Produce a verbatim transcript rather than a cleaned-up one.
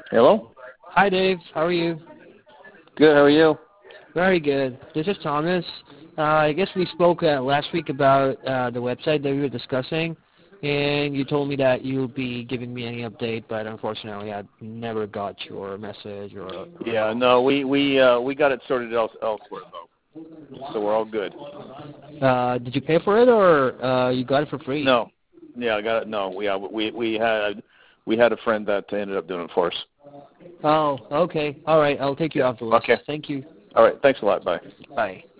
Hello? Hi, Dave. How are you? Good, how are you? Very good. This is Thomas. Uh, I guess we spoke uh, last week about uh, the website that we were discussing, and you told me that you'll be giving me any update, but unfortunately I never got your message or, or Yeah, no, we we uh, we got it sorted else, elsewhere, though. So we're all good. Uh, did you pay for it, or uh, you got it for free? No. Yeah, I got it. No, we uh, we we had we had a friend that ended up doing it for us. Oh, okay. All right. I'll take you Yeah. off the list. Okay. Thank you. All right. Thanks a lot. Bye. Bye.